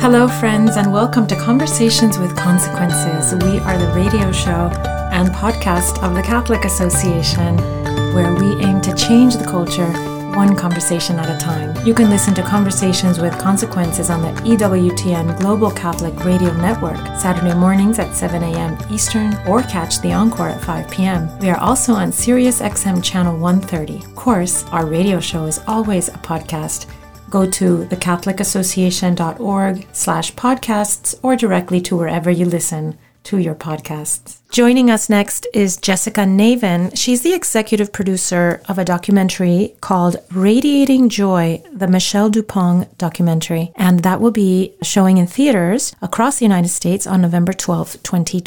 Hello, friends, and welcome to Conversations with Consequences. We are the radio show and podcast of the Catholic Association, where we aim to change the culture one conversation at a time. You can listen to Conversations with Consequences on the EWTN Global Catholic Radio Network, Saturday mornings at 7 a.m. Eastern, or catch the encore at 5 p.m. We are also on Sirius XM Channel 130. Of course, our radio show is always a podcast. Go to thecatholicassociation.org/podcasts or directly to wherever you listen to your podcasts. Joining us next is Jessica Navin. She's the executive producer of a documentary called Radiating Joy, the Michelle Dupont documentary. And that will be showing in theaters across the United States on November 12th,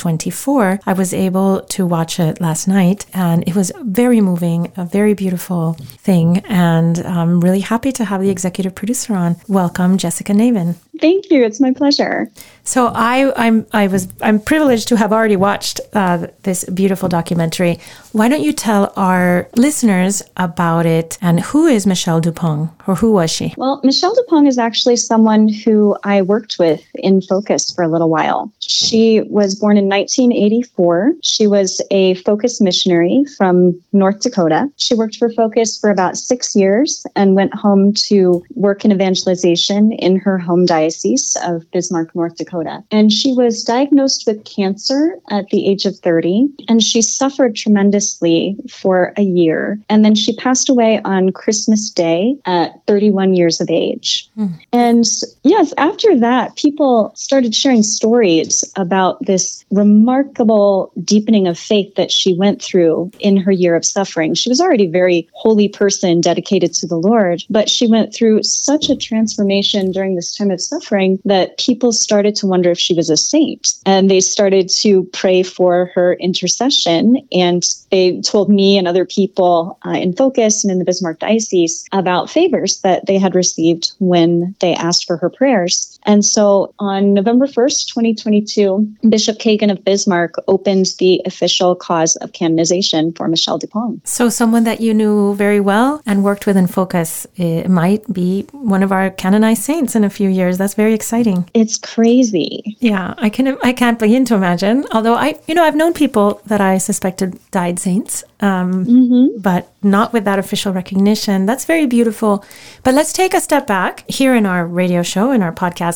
2024. I was able to watch it last night, and it was very moving, a very beautiful thing. And I'm really happy to have the executive producer on. Welcome, Jessica Navin. Thank you. It's my pleasure. So I'm privileged to have already watched this beautiful documentary. Why don't you tell our listeners about it, and who is Michelle Dupont, or who was she? Well, Michelle Dupont is actually someone who I worked with in Focus for a little while. She was born in 1984. She was a Focus missionary from North Dakota. She worked for Focus for about 6 years and went home to work in evangelization in her home diocese of Bismarck, North Dakota. And she was diagnosed with cancer at the age of 30, and she suffered tremendously for a year. And then she passed away on Christmas Day at 31 years of age. And yes, after that, people started sharing stories about this remarkable deepening of faith that she went through in her year of suffering. She was already a very holy person dedicated to the Lord, but she went through such a transformation during this time of suffering that people started to wonder if she was a saint. And they started to pray for her intercession. And they told me and other people in Focus and in the Bismarck Diocese about favors that they had received when they asked for her prayers. And so on November 1st, 2022, Bishop Kagan of Bismarck opened the official cause of canonization for Michelle Dupont. So someone that you knew very well and worked with in Focus might be one of our canonized saints in a few years. That's very exciting. It's crazy. Yeah, I can't begin to imagine. Although I've known people that I suspected died saints, but not with that official recognition. That's very beautiful. But let's take a step back. Here in our radio show, in our podcast,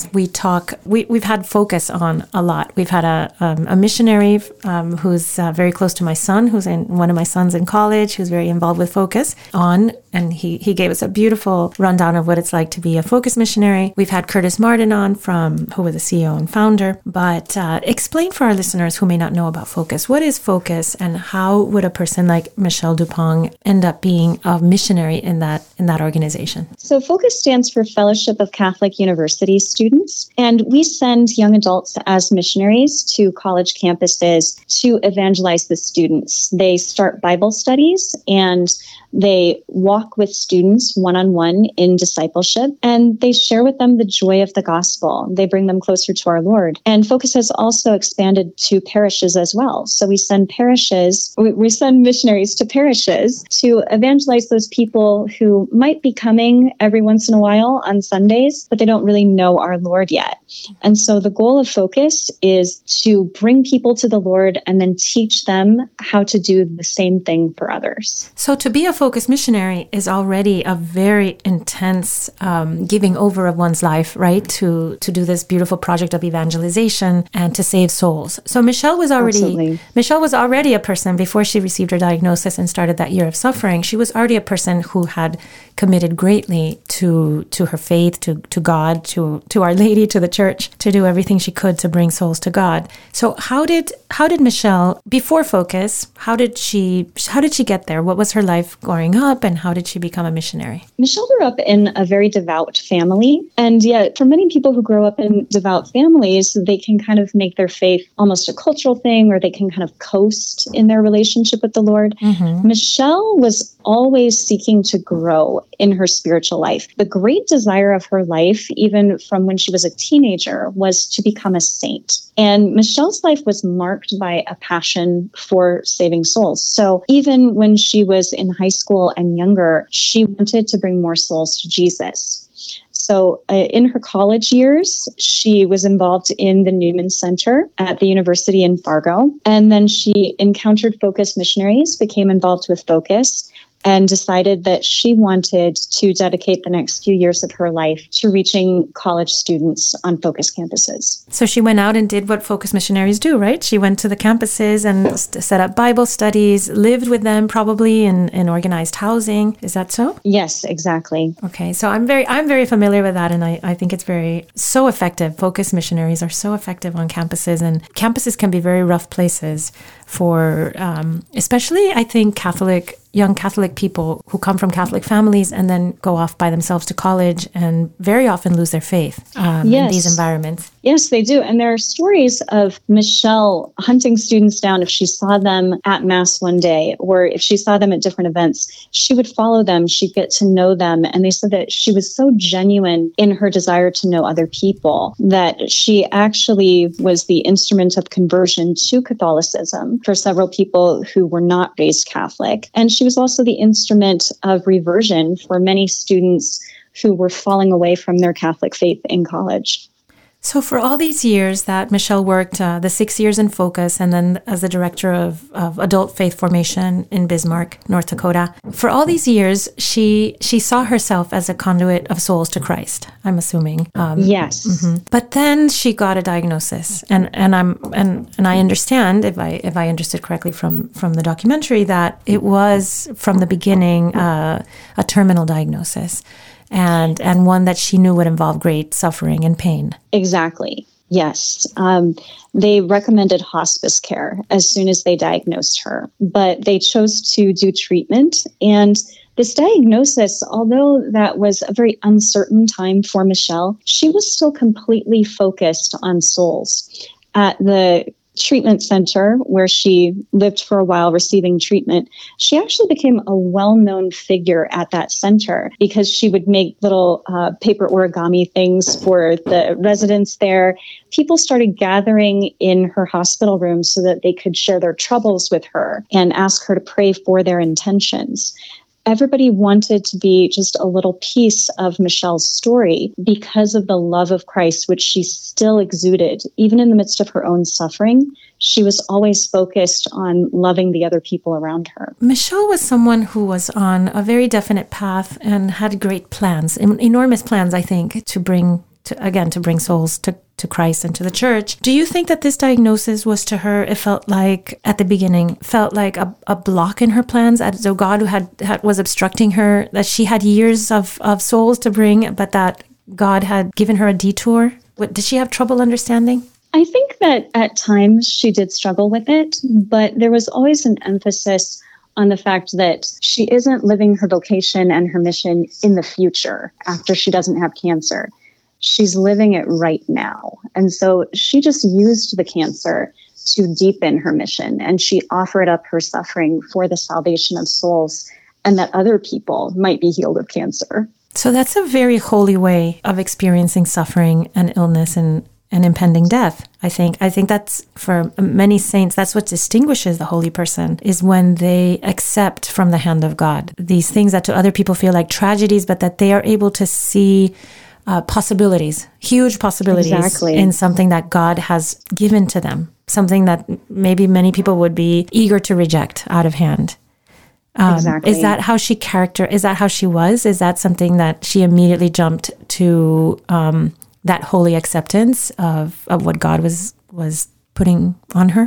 we've had Focus on a lot. We've had a missionary who's very close to my son, one of my sons in college, who's very involved with Focus on, and he gave us a beautiful rundown of what it's like to be a Focus missionary. We've had Curtis Martin on, who was the CEO and founder. But explain for our listeners who may not know about Focus. What is Focus, and how would a person like Michelle Dupont end up being a missionary in that organization? So Focus stands for Fellowship of Catholic University Students, and we send young adults as missionaries to college campuses to evangelize the students. They start Bible studies and they walk with students one-on-one in discipleship, and they share with them the joy of the gospel. They bring them closer to our Lord. And Focus has also expanded to parishes as well. So we send missionaries to parishes to evangelize those people who might be coming every once in a while on Sundays, but they don't really know our Lord yet. And so the goal of Focus is to bring people to the Lord and then teach them how to do the same thing for others. So to be a Focus missionary is already a very intense giving over of one's life, right? To do this beautiful project of evangelization and to save souls. So Michelle was already a person before she received her diagnosis and started that year of suffering. She was already a person who had committed greatly to her faith, to God, to Our Lady, to the Church, to do everything she could to bring souls to God. So how did Michelle, before Focus, how did she get there? What was her life growing up, and how did she become a missionary? Michelle grew up in a very devout family, and yet for many people who grow up in devout families, they can kind of make their faith almost a cultural thing, or they can kind of coast in their relationship with the Lord. Michelle was always seeking to grow in her spiritual life. The great desire of her life, even from when she was a teenager, was to become a saint. And Michelle's life was marked by a passion for saving souls. So even when she was in high school and younger, she wanted to bring more souls to Jesus. So in her college years, she was involved in the Newman Center at the University in Fargo. And then she encountered Focus missionaries, became involved with Focus, and decided that she wanted to dedicate the next few years of her life to reaching college students on Focus campuses. So she went out and did what Focus missionaries do, right? She went to the campuses and set up Bible studies, lived with them probably in organized housing. Is that so? Yes, exactly. Okay, so I'm very familiar with that, and I think it's so effective. Focus missionaries are so effective on campuses, and campuses can be very rough places for, especially I think young Catholic people who come from Catholic families and then go off by themselves to college and very often lose their faith in these environments. Yes, they do. And there are stories of Michelle hunting students down if she saw them at Mass one day, or if she saw them at different events. She would follow them. She'd get to know them. And they said that she was so genuine in her desire to know other people that she actually was the instrument of conversion to Catholicism for several people who were not raised Catholic. And she was also the instrument of reversion for many students who were falling away from their Catholic faith in college. So for all these years that Michelle worked, the 6 years in Focus and then as the director of adult faith formation in Bismarck, North Dakota, for all these years, she saw herself as a conduit of souls to Christ, I'm assuming. Yes. Mm-hmm. But then she got a diagnosis. And I understand, if I understood correctly from the documentary, that it was from the beginning a terminal diagnosis. And one that she knew would involve great suffering and pain. Exactly. Yes. They recommended hospice care as soon as they diagnosed her, but they chose to do treatment. And this diagnosis, although that was a very uncertain time for Michelle, she was still completely focused on souls. At the treatment center where she lived for a while receiving treatment, she actually became a well-known figure at that center because she would make little paper origami things for the residents there. People started gathering in her hospital room so that they could share their troubles with her and ask her to pray for their intentions. Everybody wanted to be just a little piece of Michelle's story because of the love of Christ, which she still exuded. Even in the midst of her own suffering, she was always focused on loving the other people around her. Michelle was someone who was on a very definite path and had great plans, enormous plans, I think, to bring souls to Christ and to the church. Do you think that this diagnosis was to her, it felt like at the beginning, a block in her plans, as though God was obstructing her, that she had years of souls to bring, but that God had given her a detour? Did she have trouble understanding? I think that at times she did struggle with it, but there was always an emphasis on the fact that she isn't living her vocation and her mission in the future after she doesn't have cancer. She's living it right now. And so she just used the cancer to deepen her mission, and she offered up her suffering for the salvation of souls and that other people might be healed of cancer. So that's a very holy way of experiencing suffering and illness and impending death, I think. I think that's, for many saints, that's what distinguishes the holy person, is when they accept from the hand of God these things that to other people feel like tragedies, but that they are able to see possibilities, huge possibilities in something that God has given to them, something that maybe many people would be eager to reject out of hand. Exactly. Is that how she was? Is that something that she immediately jumped to, that holy acceptance of what God was putting on her?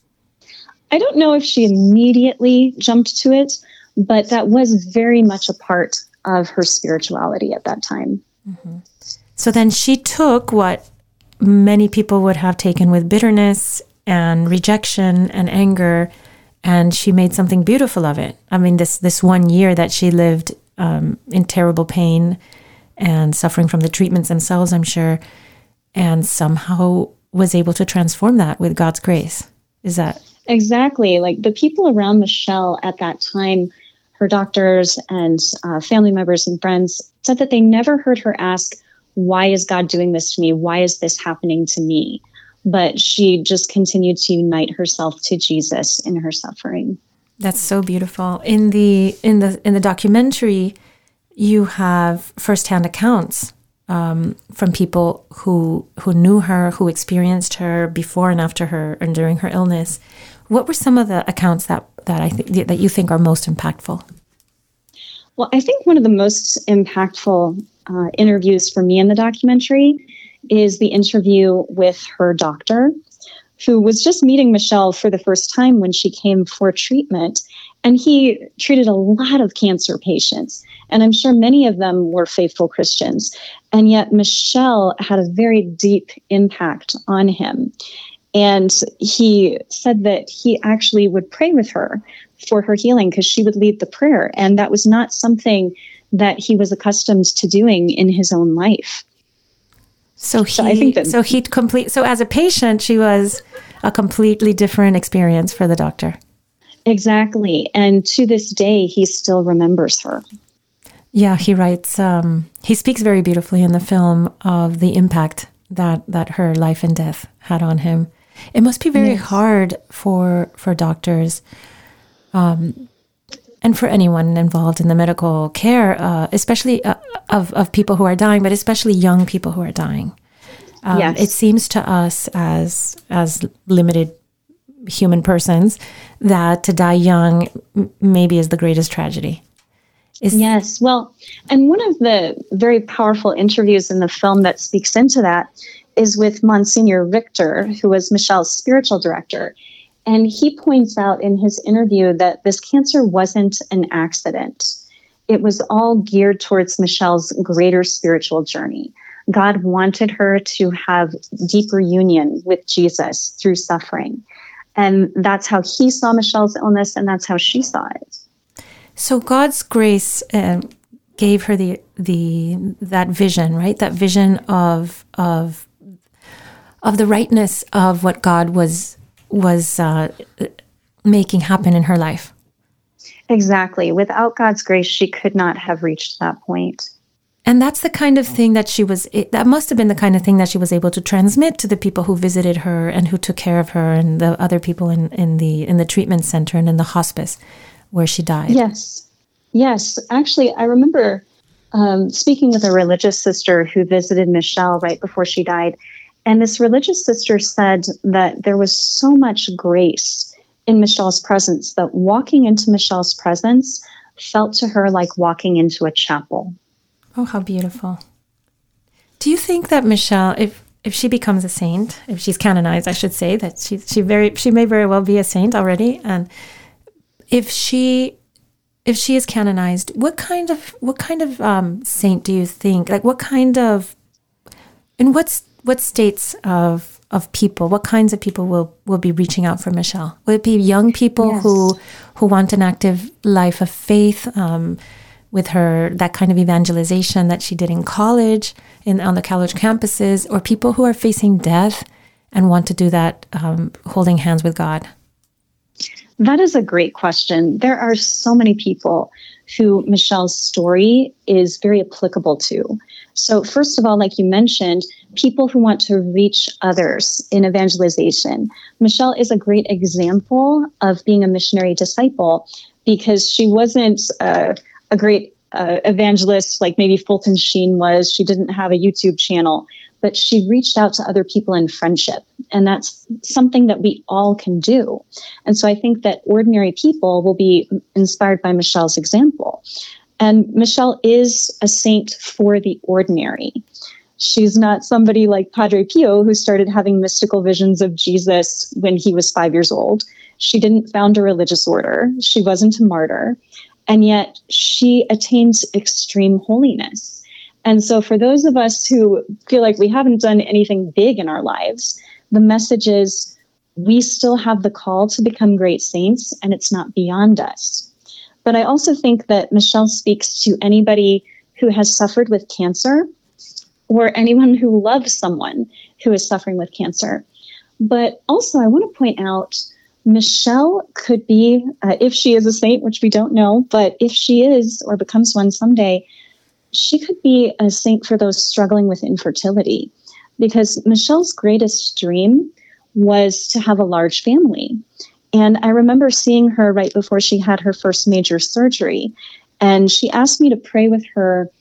I don't know if she immediately jumped to it, but that was very much a part of her spirituality at that time. Mm-hmm. So then she took what many people would have taken with bitterness and rejection and anger, and she made something beautiful of it. I mean, this 1 year that she lived in terrible pain and suffering from the treatments themselves, I'm sure, and somehow was able to transform that with God's grace. Is that? Exactly. Like the people around Michelle at that time, her doctors and family members and friends, said that they never heard her ask, why is God doing this to me? Why is this happening to me? But she just continued to unite herself to Jesus in her suffering. That's so beautiful. In the documentary, you have firsthand accounts from people who knew her, who experienced her before and after her and during her illness. What were some of the accounts that I think that you think are most impactful? Well, I think one of the most impactful interviews for me in the documentary is the interview with her doctor, who was just meeting Michelle for the first time when she came for treatment. And he treated a lot of cancer patients. And I'm sure many of them were faithful Christians. And yet Michelle had a very deep impact on him. And he said that he actually would pray with her for her healing because she would lead the prayer. And that was not something that he was accustomed to doing in his own life. So as a patient, she was a completely different experience for the doctor. Exactly. And to this day, he still remembers her. Yeah, he writes, he speaks very beautifully in the film of the impact that her life and death had on him. It must be very hard for doctors and for anyone involved in the medical care, especially of people who are dying, but especially young people who are dying. It seems to us as limited human persons that to die young maybe is the greatest tragedy. Yes. Well, and one of the very powerful interviews in the film that speaks into that is with Monsignor Richter, who was Michelle's spiritual director. And he points out in his interview that this cancer wasn't an accident. It was all geared towards Michelle's greater spiritual journey. God wanted her to have deeper union with Jesus through suffering. And that's how he saw Michelle's illness, and that's how she saw it. So God's grace gave her that vision, right? That vision of the rightness of what God was making happen in her life. Exactly. Without God's grace, she could not have reached that point. And that's the kind of thing that must have been the kind of thing that she was able to transmit to the people who visited her and who took care of her and the other people in the treatment center and in the hospice where she died. Yes. Actually, I remember speaking with a religious sister who visited Michelle right before she died. And this religious sister said that there was so much grace in Michelle's presence that walking into Michelle's presence felt to her like walking into a chapel. Oh, how beautiful. Do you think that Michelle, if she becomes a saint, if she's canonized, I should say, that she may very well be a saint already, and if she is canonized, what kind of saint do you think? Like in what states of people, what kinds of people will be reaching out for Michelle? Will it be young people who want an active life of faith, with her, that kind of evangelization that she did in college, on the college campuses, or people who are facing death and want to do that holding hands with God? That is a great question. There are so many people who Michelle's story is very applicable to. So first of all, like you mentioned, people who want to reach others in evangelization. Michelle is a great example of being a missionary disciple because she wasn't a great evangelist like maybe Fulton Sheen was. She didn't have a YouTube channel, but she reached out to other people in friendship. And that's something that we all can do. And so I think that ordinary people will be inspired by Michelle's example. And Michelle is a saint for the ordinary. She's not somebody like Padre Pio, who started having mystical visions of Jesus when he was 5 years old. She didn't found a religious order. She wasn't a martyr. And yet she attains extreme holiness. And so for those of us who feel like we haven't done anything big in our lives, the message is we still have the call to become great saints, and it's not beyond us. But I also think that Michelle speaks to anybody who has suffered with cancer or anyone who loves someone who is suffering with cancer. But also I want to point out Michelle could be, if she is a saint, which we don't know, but if she is or becomes one someday, she could be a saint for those struggling with infertility, because Michelle's greatest dream was to have a large family. And I remember seeing her right before she had her first major surgery, and she asked me to pray with her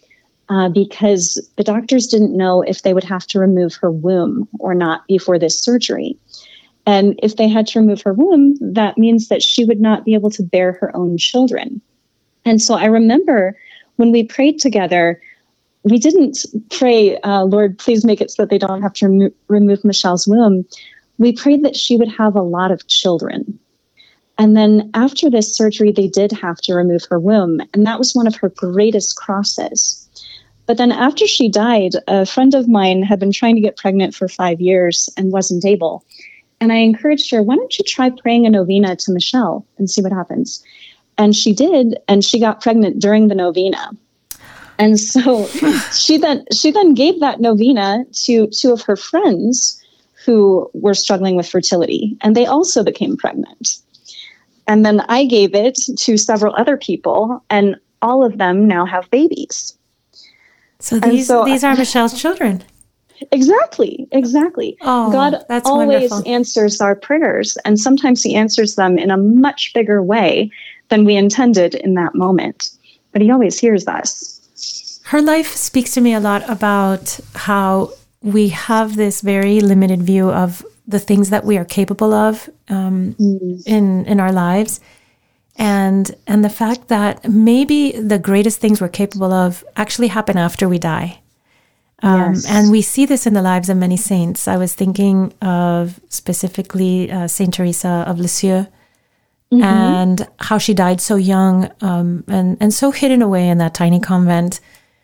because the doctors didn't know if they would have to remove her womb or not before this surgery. And if they had to remove her womb, that means that she would not be able to bear her own children. And so I remember when we prayed together, we didn't pray, Lord, please make it so that they don't have to remove Michelle's womb. We prayed that she would have a lot of children. And then after this surgery, they did have to remove her womb. And that was one of her greatest crosses. But then after she died, a friend of mine had been trying to get pregnant for 5 years and wasn't able. And I encouraged her, why don't you try praying a novena to Michelle and see what happens? And she did, and she got pregnant during the novena. And so she then gave that novena to two of her friends who were struggling with fertility, and they also became pregnant. And then I gave it to several other people, and all of them now have babies. So these are Michelle's children. Exactly. Oh, God that's always wonderful. answers our prayers, and sometimes he answers them in a much bigger way than we intended in that moment. But he always hears us. Her life speaks to me a lot about how we have this very limited view of the things that we are capable of in our lives. And the fact that maybe the greatest things we're capable of actually happen after we die. Yes. And we see this in the lives of many saints. I was thinking of specifically Saint Teresa of Lisieux and how she died so young and so hidden away in that tiny convent.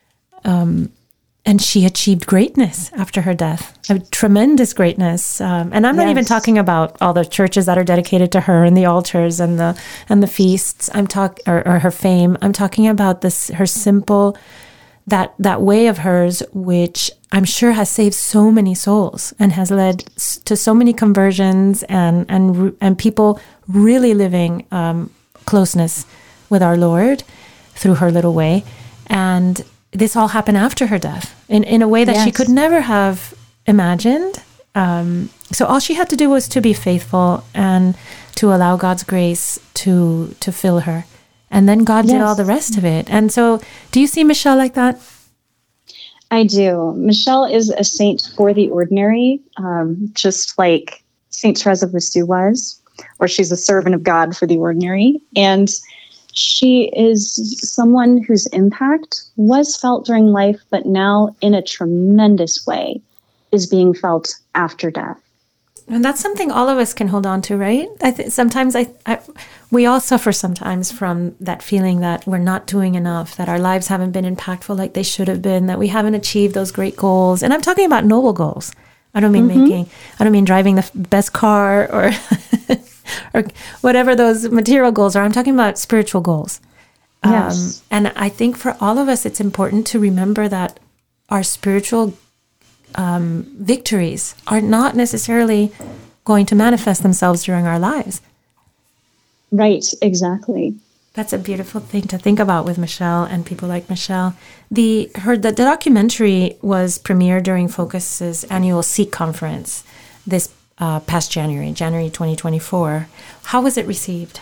And she achieved greatness after her death, a tremendous greatness. And I'm not even talking about all the churches that are dedicated to her and the altars and the feasts. Or her fame. I'm talking about her simple, that way of hers, which I'm sure has saved so many souls and has led to so many conversions and people really living closeness with our Lord through her little way. And this all happened after her death in a way that she could never have imagined. So all she had to do was to be faithful and to allow God's grace to fill her. And then God did all the rest of it. And so do you see Michelle like that? I do. Michelle is a saint for the ordinary, just like Saint Teresa of Lisieux was, or she's a servant of God for the ordinary. And she is someone whose impact was felt during life, but now in a tremendous way is being felt after death. And that's something all of us can hold on to, right? Sometimes we all suffer sometimes from that feeling that we're not doing enough, that our lives haven't been impactful like they should have been, that we haven't achieved those great goals. And I'm talking about noble goals. I don't mean driving the best car or or whatever those material goals are. I'm talking about spiritual goals. Yes. And I think for all of us, it's important to remember that our spiritual victories are not necessarily going to manifest themselves during our lives. Right, exactly. That's a beautiful thing to think about with Michelle and people like Michelle. The documentary was premiered during Focus's annual Seek conference this past January 2024. How was it received?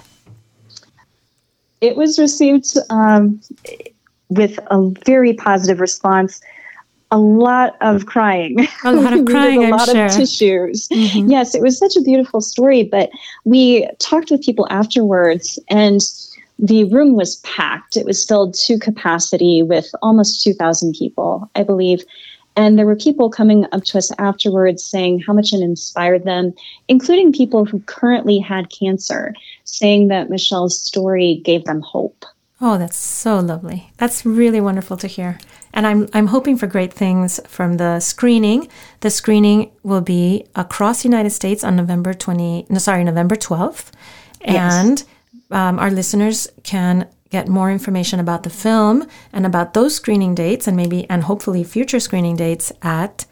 It was received with a very positive response. A lot of crying. A lot of crying, I'm sure. A lot of tissues. Mm-hmm. Yes, it was such a beautiful story, but we talked with people afterwards, and the room was packed. It was filled to capacity with almost 2,000 people, I believe. And there were people coming up to us afterwards saying how much it inspired them, including people who currently had cancer, saying that Michelle's story gave them hope. Oh, that's so lovely. That's really wonderful to hear. And I'm hoping for great things from the screening. The screening will be across the United States on November 12th. And our listeners can get more information about the film and about those screening dates and hopefully future screening dates at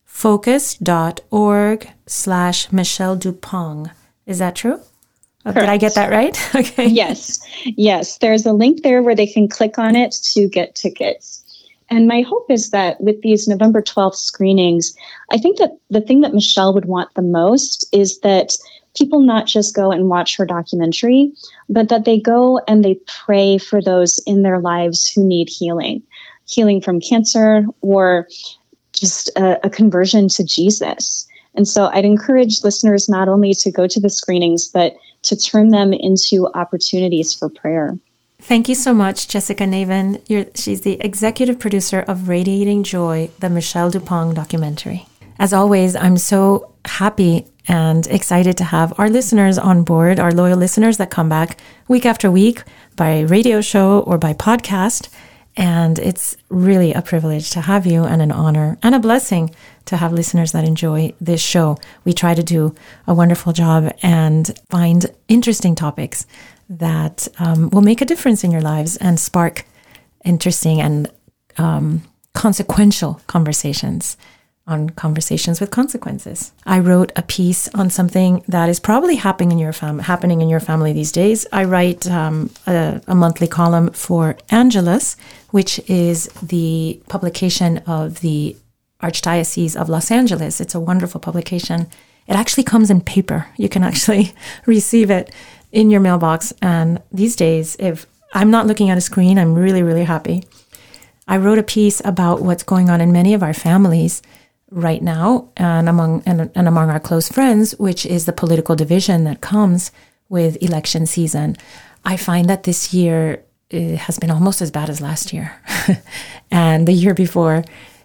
focus.org/Michelle Dupong. Is that true? Did I get that right? Okay. Yes. There's a link there where they can click on it to get tickets. And my hope is that with these November 12th screenings, I think that the thing that Michelle would want the most is that people not just go and watch her documentary, but that they go and they pray for those in their lives who need healing. healing from cancer or just a conversion to Jesus. And so I'd encourage listeners not only to go to the screenings, but to turn them into opportunities for prayer. Thank you so much, Jessica Navin. She's the executive producer of Radiating Joy, the Michelle Dupont documentary. As always, I'm so happy and excited to have our listeners on board, our loyal listeners that come back week after week by radio show or by podcast. And it's really a privilege to have you and an honor and a blessing to have listeners that enjoy this show. We try to do a wonderful job and find interesting topics that will make a difference in your lives and spark interesting and consequential conversations on Conversations with Consequences. I wrote a piece on something that is probably happening in your family these days. I write a monthly column for Angelus, which is the publication of the Archdiocese of Los Angeles. It's a wonderful publication. It actually comes in paper. You can actually receive it in your mailbox. And these days, if I'm not looking at a screen, I'm really, really happy. I wrote a piece about what's going on in many of our families right now and among our close friends, which is the political division that comes with election season. I find that this year has been almost as bad as last year. And the year before,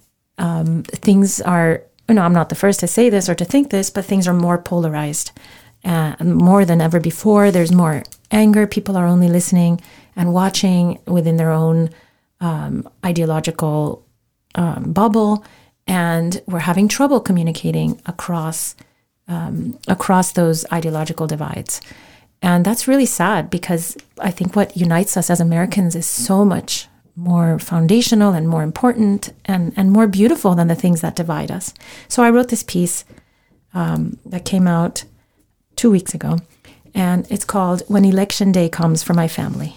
things are, I'm not the first to say this or to think this, but things are more polarized. More than ever before. There's more anger. People are only listening and watching within their own ideological bubble. And we're having trouble communicating across those ideological divides. And that's really sad because I think what unites us as Americans is so much more foundational and more important and more beautiful than the things that divide us. So I wrote this piece that came out 2 weeks ago, and it's called When Election Day Comes for My Family.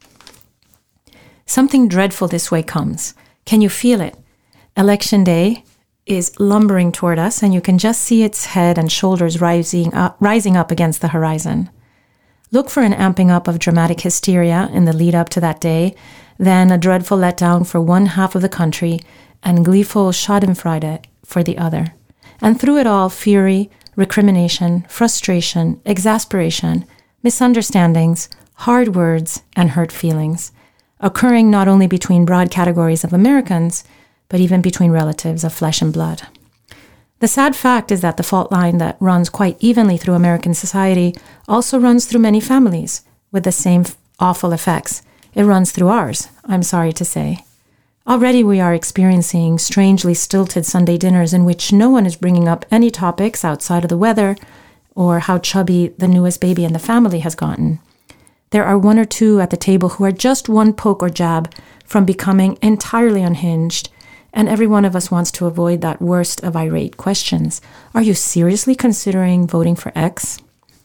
Something dreadful this way comes. Can you feel it? Election Day is lumbering toward us, and you can just see its head and shoulders rising up against the horizon. Look for an amping up of dramatic hysteria in the lead up to that day, then a dreadful letdown for one half of the country and gleeful schadenfreude for the other. And through it all, fury, recrimination, frustration, exasperation, misunderstandings, hard words, and hurt feelings, occurring not only between broad categories of Americans, but even between relatives of flesh and blood. The sad fact is that the fault line that runs quite evenly through American society also runs through many families with the same awful effects. It runs through ours, I'm sorry to say. Already we are experiencing strangely stilted Sunday dinners in which no one is bringing up any topics outside of the weather or how chubby the newest baby in the family has gotten. There are one or two at the table who are just one poke or jab from becoming entirely unhinged, and every one of us wants to avoid that worst of irate questions. Are you seriously considering voting for X?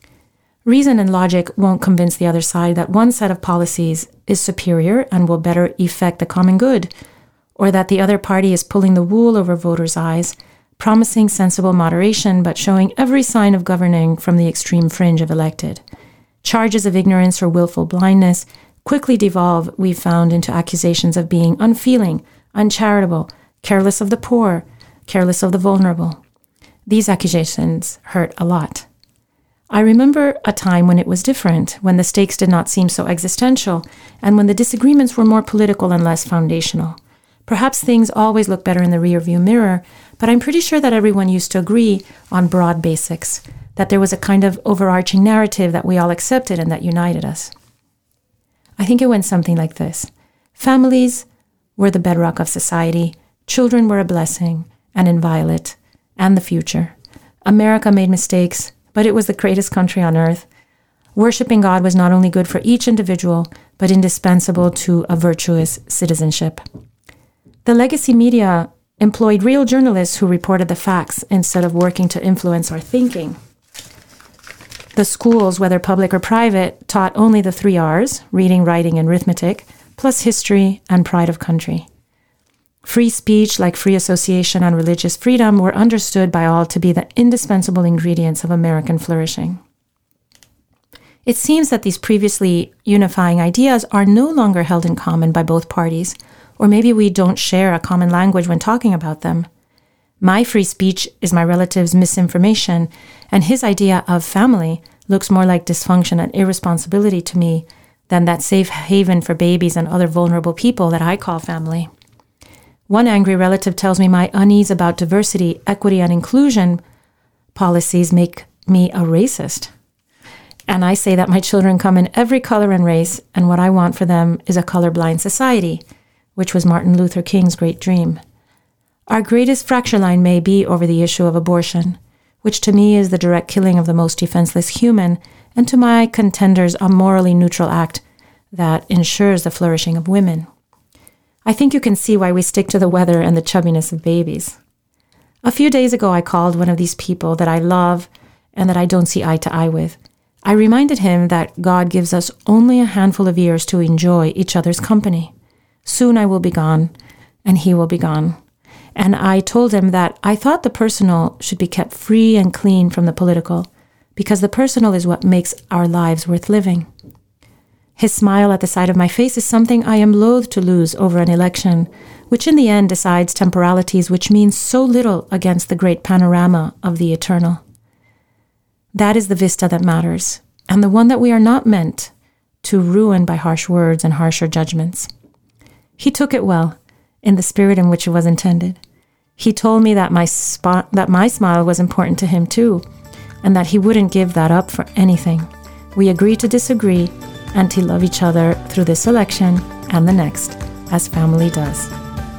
Reason and logic won't convince the other side that one set of policies is superior and will better effect the common good, or that the other party is pulling the wool over voters' eyes, promising sensible moderation but showing every sign of governing from the extreme fringe of elected. Charges of ignorance or willful blindness quickly devolve, we've found, into accusations of being unfeeling, uncharitable, careless of the poor, careless of the vulnerable. These accusations hurt a lot. I remember a time when it was different, when the stakes did not seem so existential, and when the disagreements were more political and less foundational. Perhaps things always look better in the rearview mirror, but I'm pretty sure that everyone used to agree on broad basics, that there was a kind of overarching narrative that we all accepted and that united us. I think it went something like this. Families were the bedrock of society, children were a blessing and inviolate, and the future. America made mistakes, but it was the greatest country on earth. Worshipping God was not only good for each individual, but indispensable to a virtuous citizenship. The legacy media employed real journalists who reported the facts instead of working to influence our thinking. The schools, whether public or private, taught only the 3 R's, reading, writing, and arithmetic, plus history and pride of country. Free speech, like free association and religious freedom, were understood by all to be the indispensable ingredients of American flourishing. It seems that these previously unifying ideas are no longer held in common by both parties, or maybe we don't share a common language when talking about them. My free speech is my relative's misinformation, and his idea of family looks more like dysfunction and irresponsibility to me than that safe haven for babies and other vulnerable people that I call family. One angry relative tells me my unease about diversity, equity, and inclusion policies make me a racist. And I say that my children come in every color and race, and what I want for them is a colorblind society, which was Martin Luther King's great dream. Our greatest fracture line may be over the issue of abortion, which to me is the direct killing of the most defenseless human, and to my contenders a morally neutral act that ensures the flourishing of women. I think you can see why we stick to the weather and the chubbiness of babies. A few days ago, I called one of these people that I love and that I don't see eye to eye with. I reminded him that God gives us only a handful of years to enjoy each other's company. Soon I will be gone, and he will be gone. And I told him that I thought the personal should be kept free and clean from the political, because the personal is what makes our lives worth living. His smile at the side of my face is something I am loath to lose over an election, which in the end decides temporalities which mean so little against the great panorama of the eternal. That is the vista that matters, and the one that we are not meant to ruin by harsh words and harsher judgments. He took it well, in the spirit in which it was intended. He told me that my smile was important to him too, and that he wouldn't give that up for anything. We agreed to disagree and to love each other through this election and the next, as family does.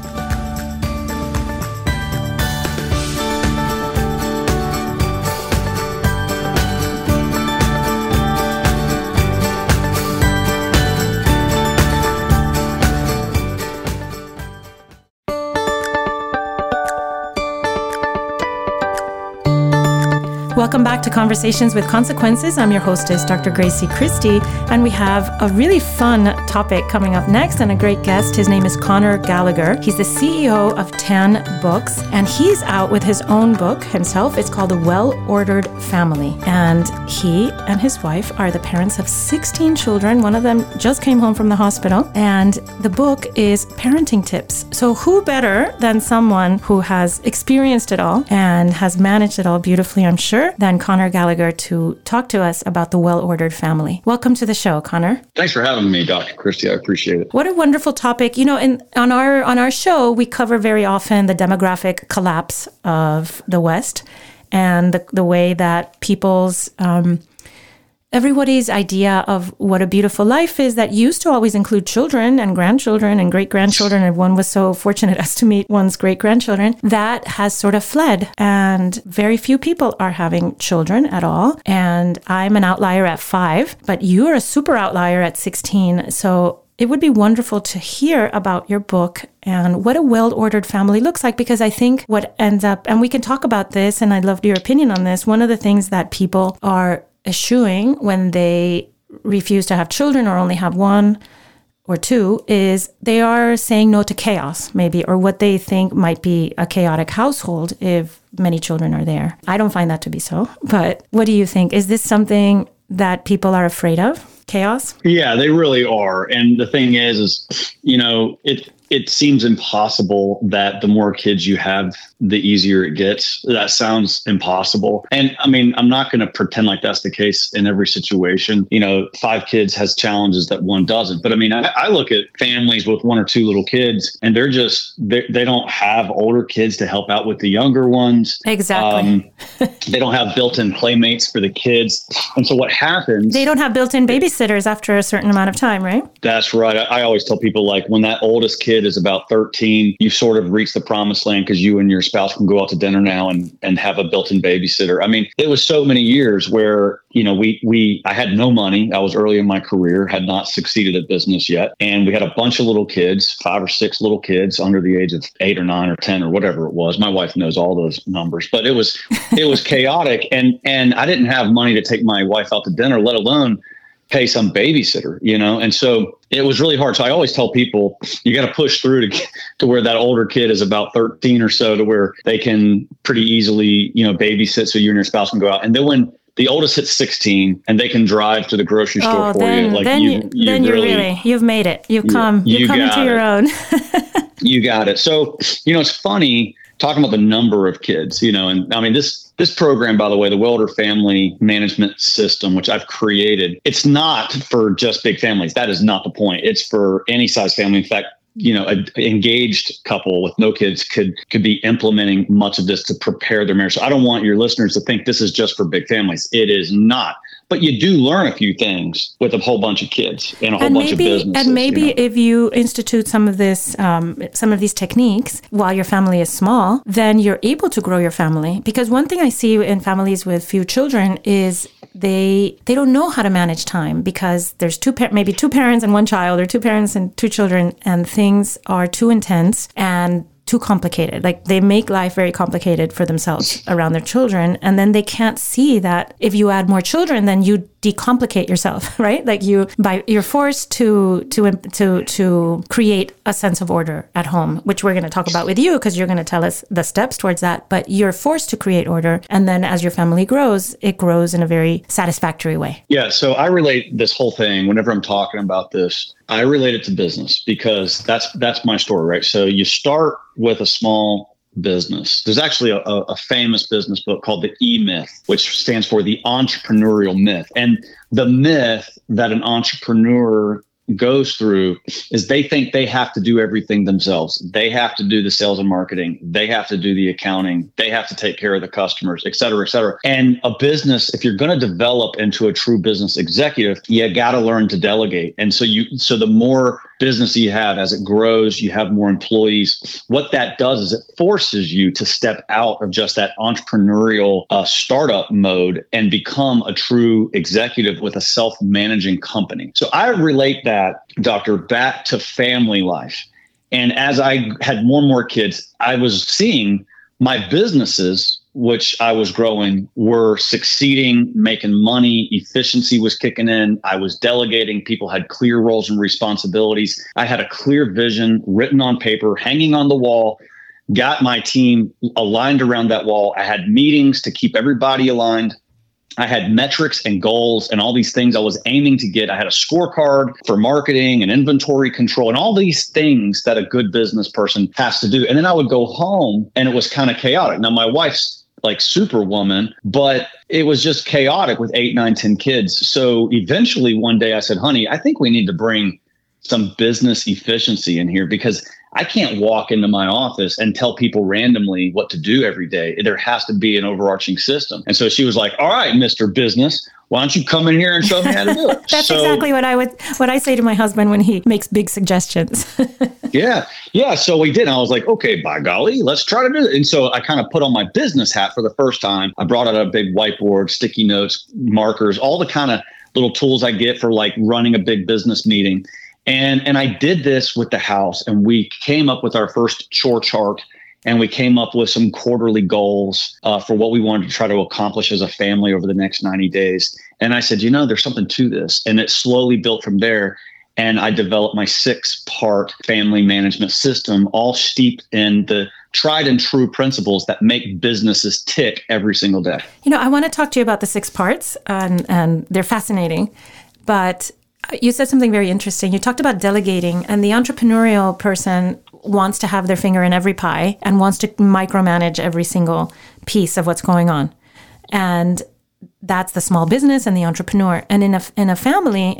Welcome back to Conversations with Consequences. I'm your hostess, Dr. Gracie Christie, and we have a really fun topic coming up next and a great guest. His name is Conor Gallagher. He's the CEO of Tan Books, and he's out with his own book himself. It's called The Well-Ordered Family, and he and his wife are the parents of 16 children. One of them just came home from the hospital, and the book is parenting tips. So who better than someone who has experienced it all and has managed it all beautifully, I'm sure, than Conor Gallagher to talk to us about the well-ordered family. Welcome to the show, Conor. Thanks for having me, Dr. Christie. I appreciate it. What a wonderful topic. You know, on our show, we cover very often the demographic collapse of the West and the way that people's everybody's idea of what a beautiful life is that used to always include children and grandchildren and great-grandchildren, and one was so fortunate as to meet one's great-grandchildren, that has sort of fled, and very few people are having children at all. And I'm an outlier at 5, but you're a super outlier at 16. So it would be wonderful to hear about your book and what a well-ordered family looks like, because I think what ends up, and we can talk about this, and I'd love your opinion on this, one of the things that people are eschewing when they refuse to have children or only have one or two is they are saying no to chaos, maybe, or what they think might be a chaotic household if many children are there. I don't find that to be so, but what do you think? Is this something that people are afraid of? Chaos? Yeah, they really are. And the thing is, you know, it seems impossible that the more kids you have, the easier it gets. That sounds impossible. And I mean, I'm not going to pretend like that's the case in every situation. You know, 5 kids has challenges that one doesn't. But I mean, I look at families with 1 or 2 little kids, and they don't have older kids to help out with the younger ones. Exactly. They don't have built-in playmates for the kids. And so what happens? They don't have built-in babysitters after a certain amount of time, right? That's right. I always tell people, like, when that oldest kid is about 13, you sort of reach the promised land because you and your spouse can go out to dinner now and have a built-in babysitter. I mean, it was so many years where, you know, I had no money. I was early in my career, had not succeeded at business yet. And we had a bunch of little kids, 5 or 6 little kids under the age of 8 or 9 or 10 or whatever it was. My wife knows all those numbers, but it was chaotic. And I didn't have money to take my wife out to dinner, let alone pay some babysitter, you know? And so it was really hard. So I always tell people, you got to push through to where that older kid is about 13 or so, to where they can pretty easily, you know, babysit so you and your spouse can go out. And then when the oldest hits 16 and they can drive to the grocery store for you. Like you've made it. You've come into your own. You got it. So, it's funny talking about the number of kids, and I mean, this program, by the way, the Welder Family Management System, which I've created, it's not for just big families. That is not the point. It's for any size family. In fact, an engaged couple with no kids could be implementing much of this to prepare their marriage. So I don't want your listeners to think this is just for big families. It is not. But you do learn a few things with a whole bunch of kids and a whole bunch of businesses. And maybe if you institute some of these techniques while your family is small, then you're able to grow your family. Because one thing I see in families with few children is they don't know how to manage time because there's maybe two parents and one child, or two parents and two children, and things are too intense and too complicated. Like, they make life very complicated for themselves around their children. And then they can't see that if you add more children, then you decomplicate yourself, right? Like you're forced to create a sense of order at home, which we're going to talk about with you because you're going to tell us the steps towards that. But you're forced to create order. And then as your family grows, it grows in a very satisfactory way. Yeah. So I relate this whole thing whenever I'm talking about this. I relate it to business because that's my story, right? So you start with a small business. There's actually a famous business book called The E-Myth, which stands for the entrepreneurial myth. And the myth that an entrepreneur goes through is they think they have to do everything themselves. They have to do the sales and marketing. They have to do the accounting. They have to take care of the customers, et cetera, et cetera. And a business, if you're going to develop into a true business executive, you got to learn to delegate. And so the more business you have, as it grows, you have more employees. What that does is it forces you to step out of just that entrepreneurial startup mode and become a true executive with a self-managing company. So I relate that, Doctor, back to family life. And as I had more and more kids, I was seeing my businesses, which I was growing, were succeeding, making money. Efficiency was kicking in. I was delegating. People had clear roles and responsibilities. I had a clear vision written on paper, hanging on the wall, got my team aligned around that wall. I had meetings to keep everybody aligned. I had metrics and goals and all these things I was aiming to get. I had a scorecard for marketing and inventory control and all these things that a good business person has to do. And then I would go home and it was kind of chaotic. Now, my wife's like superwoman, but it was just chaotic with 8, 9, 10 kids. So eventually one day I said, honey, I think we need to bring some business efficiency in here because I can't walk into my office and tell people randomly what to do every day. There has to be an overarching system. And so she was like, all right, Mr. Business, why don't you come in here and show me how to do it? That's exactly what I say to my husband when he makes big suggestions. Yeah. So we did. And I was like, okay, by golly, let's try to do it. And so I kind of put on my business hat for the first time. I brought out a big whiteboard, sticky notes, markers, all the kind of little tools I get for like running a big business meeting. And I did this with the house, and we came up with our first chore chart, and we came up with some quarterly goals for what we wanted to try to accomplish as a family over the next 90 days. And I said, there's something to this. And it slowly built from there. And I developed my 6-part family management system, all steeped in the tried and true principles that make businesses tick every single day. I want to talk to you about the 6 parts, and they're fascinating. But you said something very interesting. You talked about delegating, and the entrepreneurial person wants to have their finger in every pie and wants to micromanage every single piece of what's going on. And that's the small business and the entrepreneur. And in a family,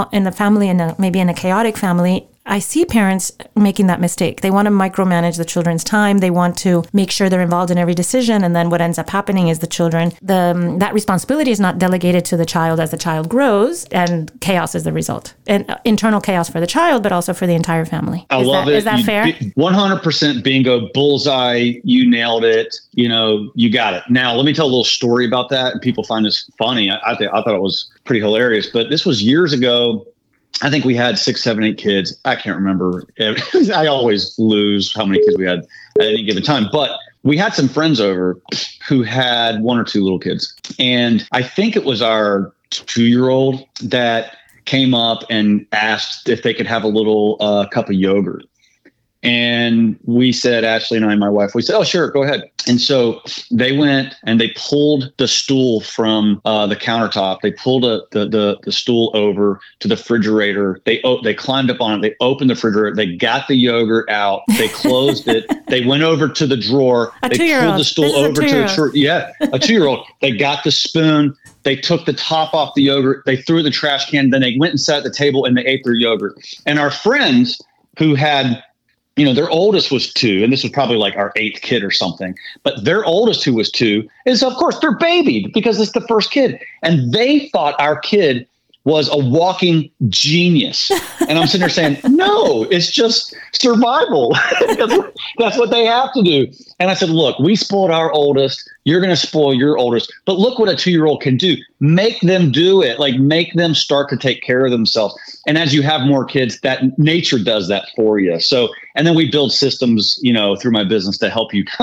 maybe in a chaotic family, I see parents making that mistake. They want to micromanage the children's time. They want to make sure they're involved in every decision. And then what ends up happening is that responsibility is not delegated to the child as the child grows, and chaos is the result. And internal chaos for the child, but also for the entire family. I love it. Is that fair? 100% bingo, bullseye. You nailed it. You got it. Now, let me tell a little story about that. And people find this funny. I thought it was pretty hilarious, but this was years ago. I think we had 6, 7, 8 kids. I can't remember. I always lose how many kids we had at any given time. But we had some friends over who had 1 or 2 little kids. And I think it was our 2-year-old that came up and asked if they could have a little cup of yogurt. And we said, Ashley and I, my wife, we said, oh, sure, go ahead. And so they went and they pulled the stool from the countertop. They pulled the stool over to the refrigerator. They climbed up on it. They opened the refrigerator. They got the yogurt out. They closed it. They went over to the drawer. They pulled the stool over to the drawer. Yeah, a 2-year-old. They got the spoon. They took the top off the yogurt. They threw it in the trash can. Then they went and sat at the table and they ate their yogurt. And our friends who had, their oldest was 2, and this was probably like our 8th kid or something. But their oldest, who was 2, is, of course, they're babied because it's the first kid. And they thought our kid was a walking genius. And I'm sitting there saying, no, it's just survival. That's what they have to do. And I said, look, we spoiled our oldest. You're going to spoil your oldest. But look what a 2-year-old can do. Make them do it. Like, make them start to take care of themselves. And as you have more kids, that nature does that for you. So, and then we build systems, through my business to help you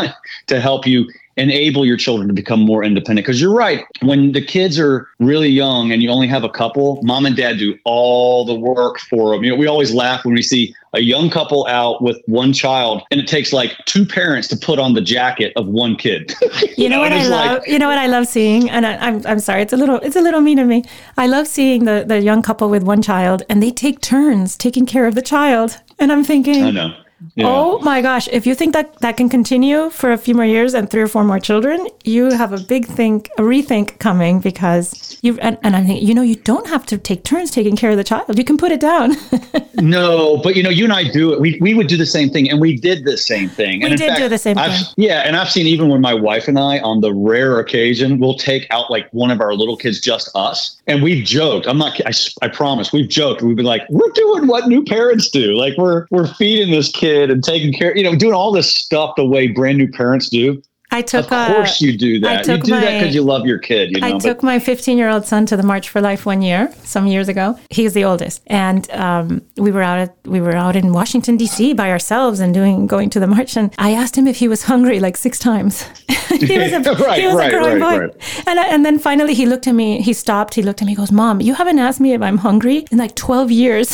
enable your children to become more independent. Because you're right. When the kids are really young and you only have a couple, mom and dad do all the work for them. We always laugh when we see a young couple out with one child, and it takes like 2 parents to put on the jacket of one kid. You know what I love? You know what I love seeing? And I'm sorry, it's a little mean of me. I love seeing the young couple with one child, and they take turns taking care of the child. And I'm thinking, I know. Yeah. Oh my gosh, if you think that can continue for a few more years and 3 or 4 more children, you have a rethink coming, because and I think, you don't have to take turns taking care of the child. You can put it down. No, but you and I do it. We would do the same thing, and we did the same thing. And we did do the same thing. Yeah, and I've seen, even when my wife and I, on the rare occasion, we'll take out like one of our little kids, just us, and we've joked. I promise, we've joked. We've been like, we're doing what new parents do. Like, we're feeding this kid and taking care, doing all this stuff the way brand new parents do. Of course you do that. You do that because you love your kid. I took my 15-year-old son to the March for Life one year, some years ago. He's the oldest, and we were out in Washington D.C. by ourselves and going to the march. And I asked him if he was hungry like 6 times. He was a growing boy. Right. And then finally he looked at me. He stopped. He looked at me. He goes, "Mom, you haven't asked me if I'm hungry in like 12 years."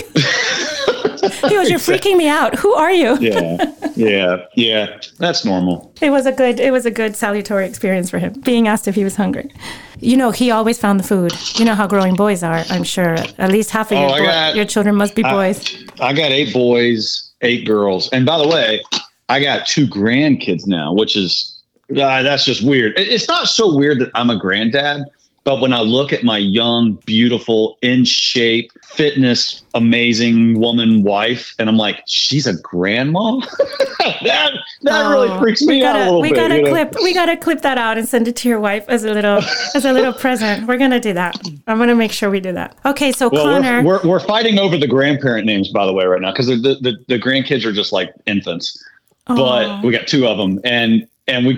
He goes, "You're freaking me out. Who are you?" Yeah. That's normal. It was a good salutary experience for him, being asked if he was hungry. He always found the food. You know how growing boys are, I'm sure. At least half of your children must be boys. I got 8 boys, 8 girls. And by the way, I got 2 grandkids now, which is, that's just weird. It's not so weird that I'm a granddad. But when I look at my young, beautiful, in shape, fitness, amazing woman wife, and I'm like, she's a grandma? that really freaks me out a little bit. We gotta clip that out and send it to your wife as a little present. We're gonna do that. I'm gonna make sure we do that. Okay, so Connor, we're fighting over the grandparent names, by the way, right now, because the grandkids are just like infants. But we got 2 of them, and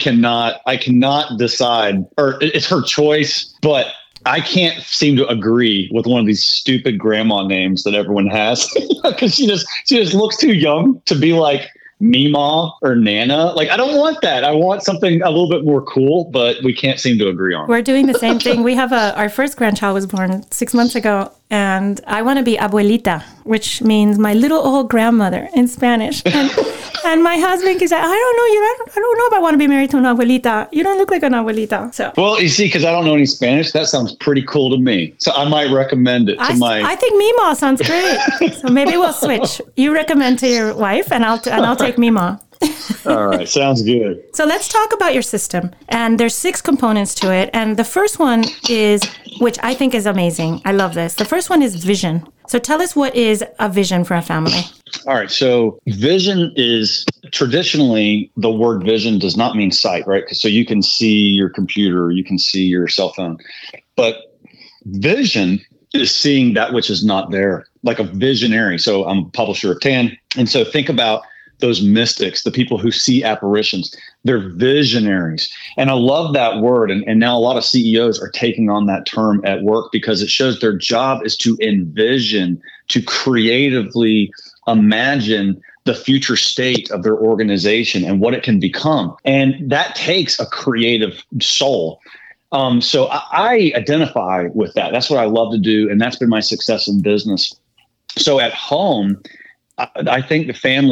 I cannot decide, or it's her choice, but I can't seem to agree with one of these stupid grandma names that everyone has, because she just looks too young to be like Meemaw or Nana. Like, I don't want that. I want something a little bit more cool, but we can't seem to agree on. We're doing the same thing. We have our first grandchild was born 6 months ago, and I want to be abuelita, which means my little old grandmother in Spanish. And my husband is like, I don't know if I want to be married to an abuelita. You don't look like an abuelita. So, well, you see, because I don't know any Spanish, that sounds pretty cool to me. So I might recommend it to I think Meemaw sounds great. So maybe we'll switch. You recommend to your wife, and I'll take Meemaw. All right. Sounds good. So let's talk about your system. And there's 6 components to it. And the first one is, which I think is amazing. I love this. The first one is vision. So tell us, what is a vision for a family? All right. So vision is, traditionally, the word vision does not mean sight, right? So you can see your computer, you can see your cell phone. But vision is seeing that which is not there, like a visionary. So I'm a publisher of TAN. And so think about those mystics, the people who see apparitions. They're visionaries. And I love that word. And now a lot of CEOs are taking on that term at work, because it shows their job is to envision, to creatively imagine the future state of their organization and what it can become. And that takes a creative soul. So I identify with that. That's what I love to do. And that's been my success in business. So at home, I think the families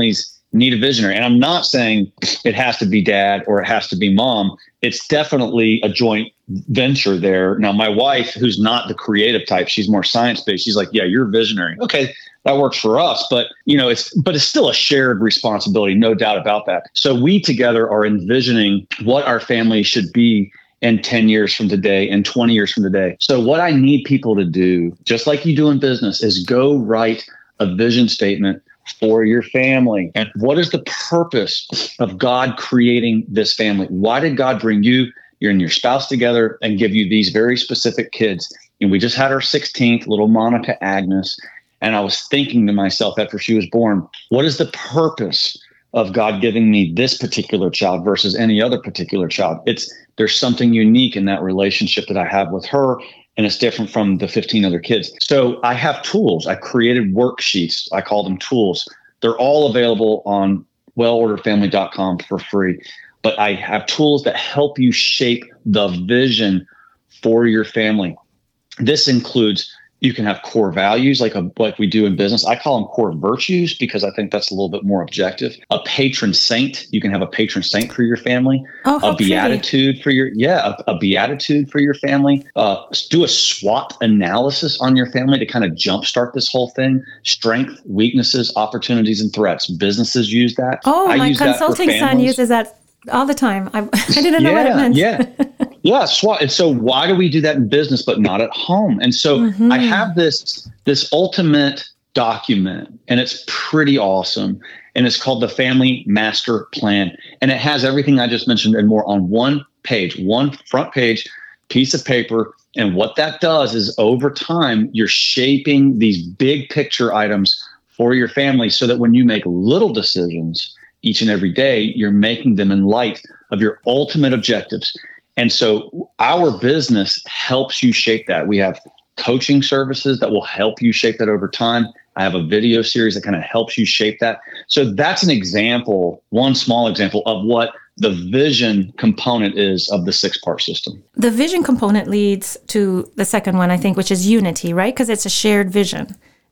need a visionary. And I'm not saying it has to be dad or it has to be mom. It's definitely a joint venture there. Now, my wife, who's not the creative type, she's more science-based. She's like, yeah, you're a visionary. Okay, that works for us. But, it's still a shared responsibility, no doubt about that. So we together are envisioning what our family should be in 10 years from today and 20 years from today. So what I need people to do, just like you do in business, is go write a vision statement for your family. And what is the purpose of God creating this family? Why did God bring you and your spouse together and give you these very specific kids? And we just had our 16th, little Monica Agnes. And I was thinking to myself after she was born, what is the purpose of God giving me this particular child versus any other particular child? There's something unique in that relationship that I have with her, and it's different from the 15 other kids. So I have tools. I created worksheets. I call them tools. They're all available on wellorderedfamily.com for free. But I have tools that help you shape the vision for your family. This includes, you can have core values like we do in business. I call them core virtues because I think that's a little bit more objective. A patron saint. You can have a patron saint for your family. A beatitude for a beatitude for your family. Do a SWOT analysis on your family to kind of jumpstart this whole thing. Strength, weaknesses, opportunities, and threats. Businesses use that. My consulting son uses that all the time. I didn't know what it meant. Yeah, SWOT. And so why do we do that in business but not at home? And so I have this ultimate document, and it's pretty awesome. And it's called the Family Master Plan. And it has everything I just mentioned and more on one page, one front page piece of paper. And what that does is over time, you're shaping these big picture items for your family so that when you make little decisions each and every day, you're making them in light of your ultimate objectives. And so our business helps you shape that. We have coaching services that will help you shape that over time. I have a video series that kind of helps you shape that. So that's an example, one small example of what the vision component is of the 6-part system. The vision component leads to the second one, I think, which is unity, right? Because it's a shared vision.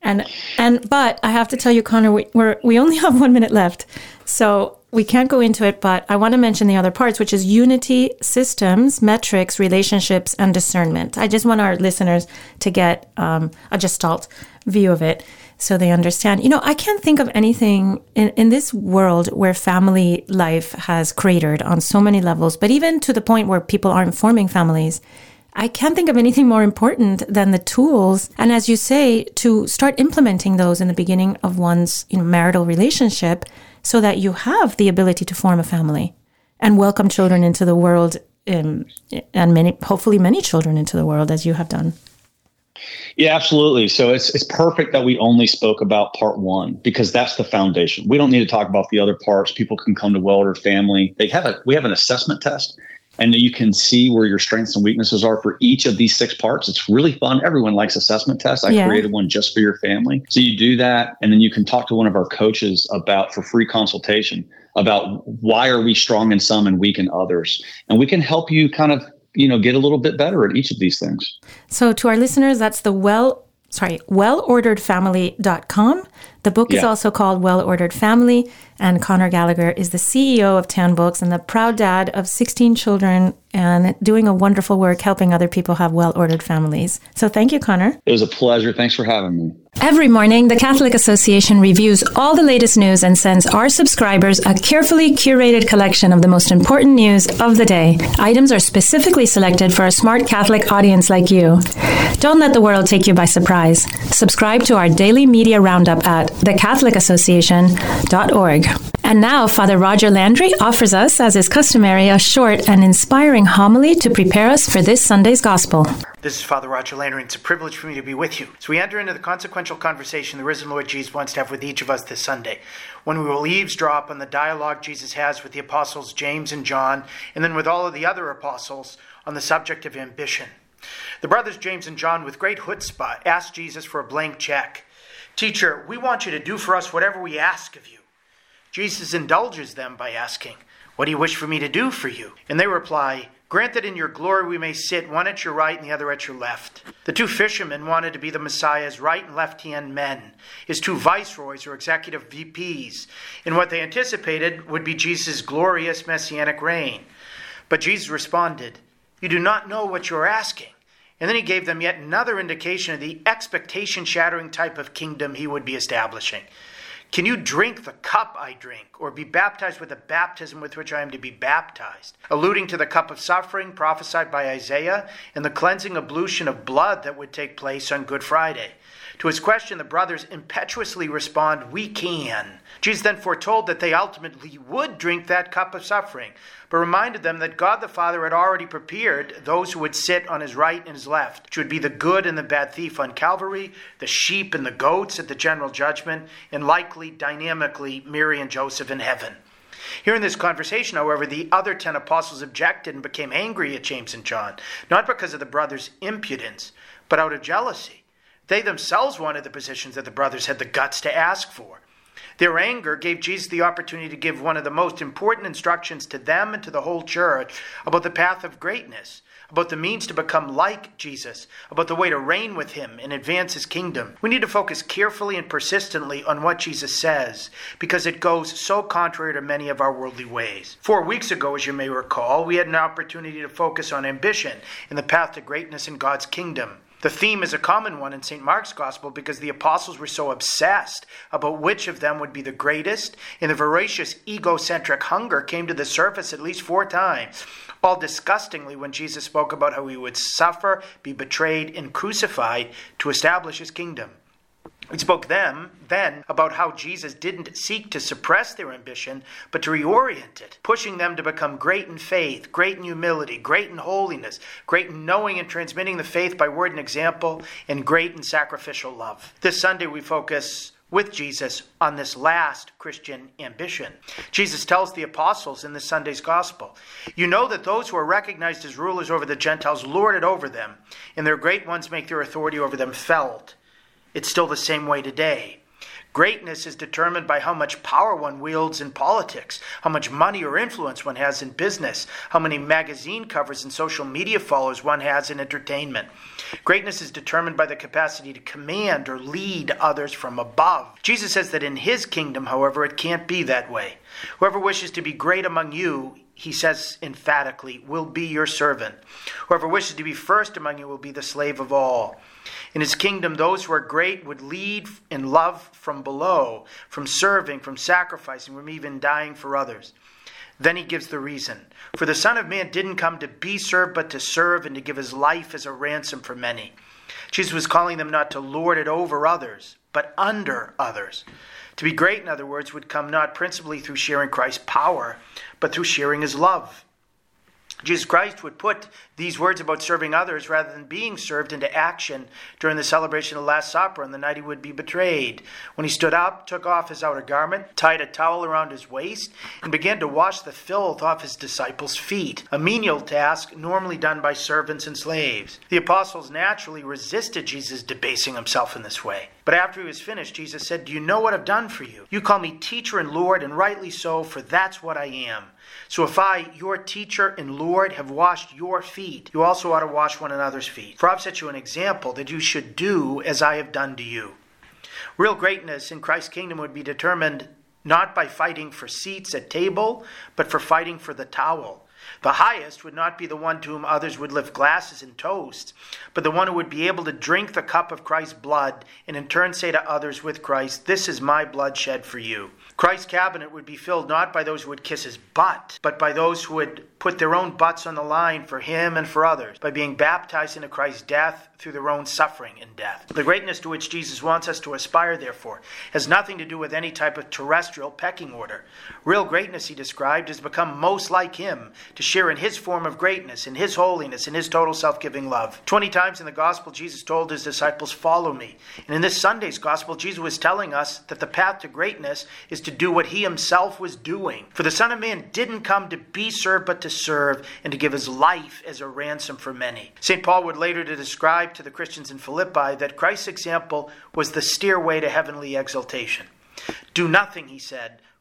But I have to tell you, Connor, we only have 1 minute left. So we can't go into it, but I want to mention the other parts, which is unity, systems, metrics, relationships, and discernment. I just want our listeners to get a gestalt view of it so they understand. I can't think of anything in this world where family life has cratered on so many levels, but even to the point where people aren't forming families. I can't think of anything more important than the tools. And as you say, to start implementing those in the beginning of one's marital relationship so that you have the ability to form a family and welcome children into the world and hopefully many children into the world as you have done. Yeah, absolutely. So it's perfect that we only spoke about part 1 because that's the foundation. We don't need to talk about the other parts. People can come to Well Ordered Family. We have an assessment test. And you can see where your strengths and weaknesses are for each of these 6 parts. It's really fun. Everyone likes assessment tests. I created one just for your family. So you do that, and then you can talk to one of our coaches for free consultation about why are we strong in some and weak in others. And we can help you kind of, get a little bit better at each of these things. So to our listeners, that's the wellorderedfamily.com. The book is also called Well Ordered Family, and Connor Gallagher is the CEO of 10 Books and the proud dad of 16 children and doing a wonderful work helping other people have well-ordered families. So thank you, Connor. It was a pleasure. Thanks for having me. Every morning, the Catholic Association reviews all the latest news and sends our subscribers a carefully curated collection of the most important news of the day. Items are specifically selected for a smart Catholic audience like you. Don't let the world take you by surprise. Subscribe to our daily media roundup at thecatholicAssociation.org. And now, Father Roger Landry offers us, as is customary, a short and inspiring homily to prepare us for this Sunday's Gospel. This is Father Roger Landry, and it's a privilege for me to be with you. So we enter into the consequential conversation the risen Lord Jesus wants to have with each of us this Sunday, when we will eavesdrop on the dialogue Jesus has with the apostles James and John, and then with all of the other apostles on the subject of ambition. The brothers James and John, with great chutzpah, asked Jesus for a blank check. "Teacher, we want you to do for us whatever we ask of you." Jesus indulges them by asking, "What do you wish for me to do for you?" And they reply, Grant that in your glory we may sit, one at your right and the other at your left. The two fishermen wanted to be the Messiah's right and left-hand men, his two viceroys or executive VPs, in what they anticipated would be Jesus' glorious messianic reign. But Jesus responded, "You do not know what you are asking." And then he gave them yet another indication of the expectation-shattering type of kingdom he would be establishing. "Can you drink the cup I drink, or be baptized with the baptism with which I am to be baptized?" Alluding to the cup of suffering prophesied by Isaiah and the cleansing ablution of blood that would take place on Good Friday. To his question, the brothers impetuously respond, "We can." Jesus then foretold that they ultimately would drink that cup of suffering, but reminded them that God the Father had already prepared those who would sit on his right and his left, which would be the good and the bad thief on Calvary, the sheep and the goats at the general judgment, and likely, dynamically, Mary and Joseph in heaven. Here in this conversation, however, the other 10 apostles objected and became angry at James and John, not because of the brothers' impudence, but out of jealousy. They themselves wanted the positions that the brothers had the guts to ask for. Their anger gave Jesus the opportunity to give one of the most important instructions to them and to the whole church about the path of greatness, about the means to become like Jesus, about the way to reign with him and advance his kingdom. We need to focus carefully and persistently on what Jesus says, because it goes so contrary to many of our worldly ways. 4 weeks ago, as you may recall, we had an opportunity to focus on ambition and the path to greatness in God's kingdom. The theme is a common one in St. Mark's Gospel because the apostles were so obsessed about which of them would be the greatest, and the voracious egocentric hunger came to the surface at least 4 times, all disgustingly when Jesus spoke about how he would suffer, be betrayed, and crucified to establish his kingdom. We spoke then about how Jesus didn't seek to suppress their ambition, but to reorient it, pushing them to become great in faith, great in humility, great in holiness, great in knowing and transmitting the faith by word and example, and great in sacrificial love. This Sunday we focus with Jesus on this last Christian ambition. Jesus tells the apostles in this Sunday's Gospel, "You know that those who are recognized as rulers over the Gentiles lord it over them, and their great ones make their authority over them felt." It's still the same way today. Greatness is determined by how much power one wields in politics, how much money or influence one has in business, how many magazine covers and social media followers one has in entertainment. Greatness is determined by the capacity to command or lead others from above. Jesus says that in his kingdom, however, it can't be that way. Whoever wishes to be great among you, he says emphatically, will be your servant. Whoever wishes to be first among you will be the slave of all. In his kingdom, those who are great would lead in love from below, from serving, from sacrificing, from even dying for others. Then he gives the reason. For the Son of Man didn't come to be served, but to serve and to give his life as a ransom for many. Jesus was calling them not to lord it over others, but under others. To be great, in other words, would come not principally through sharing Christ's power, but through sharing his love. Jesus Christ would put these words about serving others rather than being served into action during the celebration of the Last Supper on the night he would be betrayed. When he stood up, took off his outer garment, tied a towel around his waist, and began to wash the filth off his disciples' feet, a menial task normally done by servants and slaves. The apostles naturally resisted Jesus debasing himself in this way. But after he was finished, Jesus said, "Do you know what I've done for you? You call me teacher and Lord, and rightly so, for that's what I am. So if I, your teacher and Lord, have washed your feet, you also ought to wash one another's feet. For I've set you an example that you should do as I have done to you." Real greatness in Christ's kingdom would be determined not by fighting for seats at table, but for fighting for the towel. The highest would not be the one to whom others would lift glasses and toasts, but the one who would be able to drink the cup of Christ's blood and in turn say to others with Christ, "This is my blood shed for you." Christ's cabinet would be filled not by those who would kiss his butt, but by those who would put their own butts on the line for him and for others, by being baptized into Christ's death through their own suffering and death. The greatness to which Jesus wants us to aspire, therefore, has nothing to do with any type of terrestrial pecking order. Real greatness, he described, is to become most like him, to share in his form of greatness, in his holiness, in his total self-giving love. 20 times in the Gospel, Jesus told his disciples, "Follow me." And in this Sunday's Gospel, Jesus was telling us that the path to greatness is to do what he himself was doing. For the Son of Man didn't come to be served, but to serve, and to give his life as a ransom for many. St. Paul would later describe to the Christians in Philippi that Christ's example was the stairway to heavenly exaltation. "Do nothing," he said,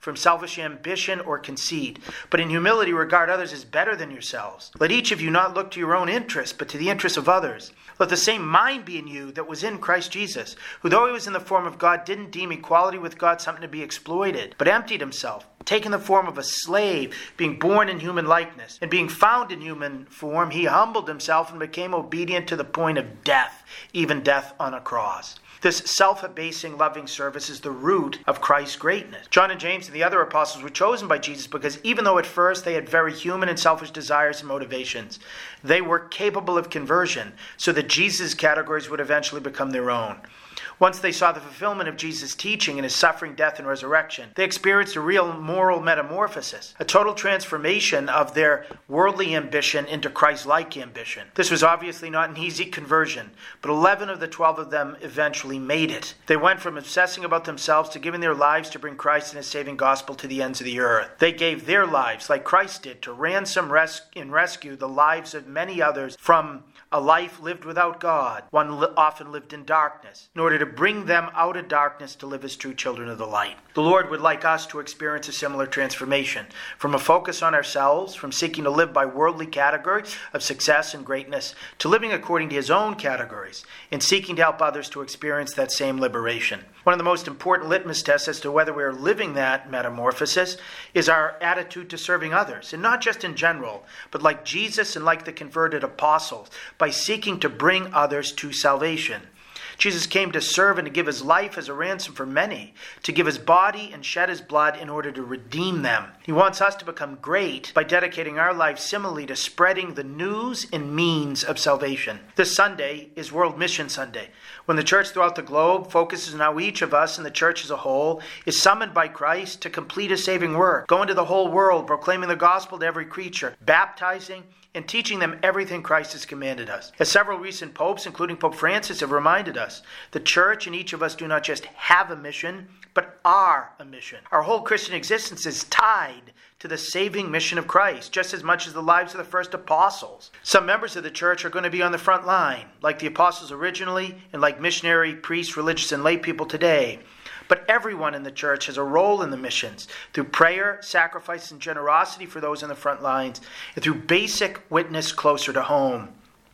from selfish ambition or conceit, but in humility regard others as better than yourselves. Let each of you not look to your own interests, but to the interests of others. Let the same mind be in you that was in Christ Jesus, who though he was in the form of God, didn't deem equality with God something to be exploited, but emptied himself, taking the form of a slave, being born in human likeness. And being found in human form, he humbled himself and became obedient to the point of death, even death on a cross. This self-abasing, loving service is the root of Christ's greatness. John and James and the other apostles were chosen by Jesus because even though at first they had very human and selfish desires and motivations, they were capable of conversion so that Jesus' categories would eventually become their own. Once they saw the fulfillment of Jesus' teaching in his suffering, death, and resurrection, they experienced a real moral metamorphosis, a total transformation of their worldly ambition into Christ-like ambition. This was obviously not an easy conversion, but 11 of the 12 of them eventually made it. They went from obsessing about themselves to giving their lives to bring Christ and his saving gospel to the ends of the earth. They gave their lives, like Christ did, to ransom and rescue the lives of many others from a life lived without God, one often lived in darkness, in order to bring them out of darkness to live as true children of the light. The Lord would like us to experience a similar transformation, from a focus on ourselves, from seeking to live by worldly categories of success and greatness, to living according to his own categories, and seeking to help others to experience that same liberation. One of the most important litmus tests as to whether we are living that metamorphosis is our attitude to serving others, and not just in general, but like Jesus and like the converted apostles, by seeking to bring others to salvation. Jesus came to serve and to give his life as a ransom for many, to give his body and shed his blood in order to redeem them. He wants us to become great by dedicating our lives similarly to spreading the news and means of salvation. This Sunday is World Mission Sunday, when the church throughout the globe focuses on how each of us and the church as a whole is summoned by Christ to complete his saving work, go into the whole world, proclaiming the gospel to every creature, baptizing and teaching them everything Christ has commanded us. As several recent popes, including Pope Francis, have reminded us, the church and each of us do not just have a mission, but are a mission. Our whole Christian existence is tied to the saving mission of Christ, just as much as the lives of the first apostles. Some members of the church are going to be on the front line, like the apostles originally, and like missionary, priests, religious, and lay people today. But everyone in the church has a role in the missions through prayer, sacrifice, and generosity for those in the front lines, and through basic witness closer to home.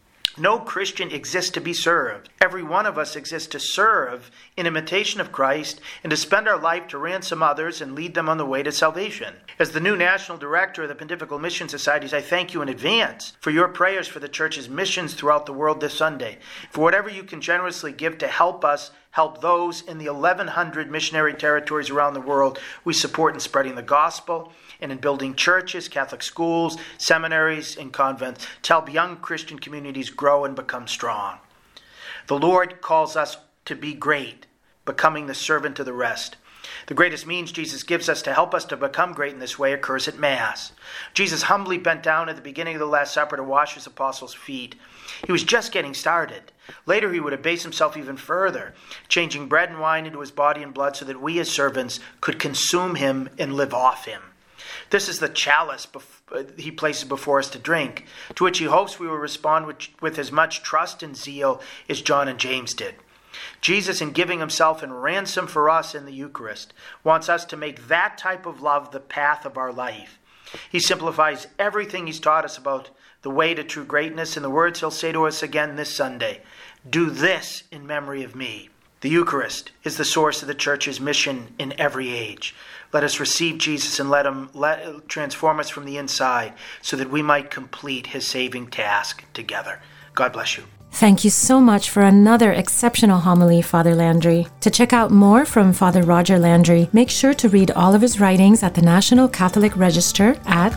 No Christian exists to be served. Every one of us exists to serve in imitation of Christ and to spend our life to ransom others and lead them on the way to salvation. As the new National Director of the Pontifical Mission Societies, I thank you in advance for your prayers for the Church's missions throughout the world this Sunday, for whatever you can generously give to help us help those in the 1,100 missionary territories around the world we support in spreading the gospel and in building churches, Catholic schools, seminaries, and convents to help young Christian communities grow and become strong. The Lord calls us to be great, becoming the servant of the rest. The greatest means Jesus gives us to help us to become great in this way occurs at Mass. Jesus humbly bent down at the beginning of the Last Supper to wash his apostles' feet. He was just getting started. Later he would abase himself even further, changing bread and wine into his body and blood so that we as servants could consume him and live off him. This is the chalice he places before us to drink, to which he hopes we will respond with as much trust and zeal as John and James did. Jesus, in giving himself in ransom for us in the Eucharist, wants us to make that type of love the path of our life. He simplifies everything he's taught us about the way to true greatness in the words he'll say to us again this Sunday. Do this in memory of me. The Eucharist is the source of the Church's mission in every age. Let us receive Jesus and let him transform us from the inside so that we might complete his saving task together. God bless you. Thank you so much for another exceptional homily, Father Landry. To check out more from Father Roger Landry, make sure to read all of his writings at the National Catholic Register at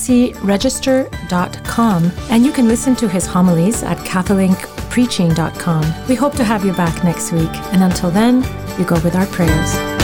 ncregister.com, and you can listen to his homilies at catholincpreaching.com. We hope to have you back next week, and until then, you go with our prayers.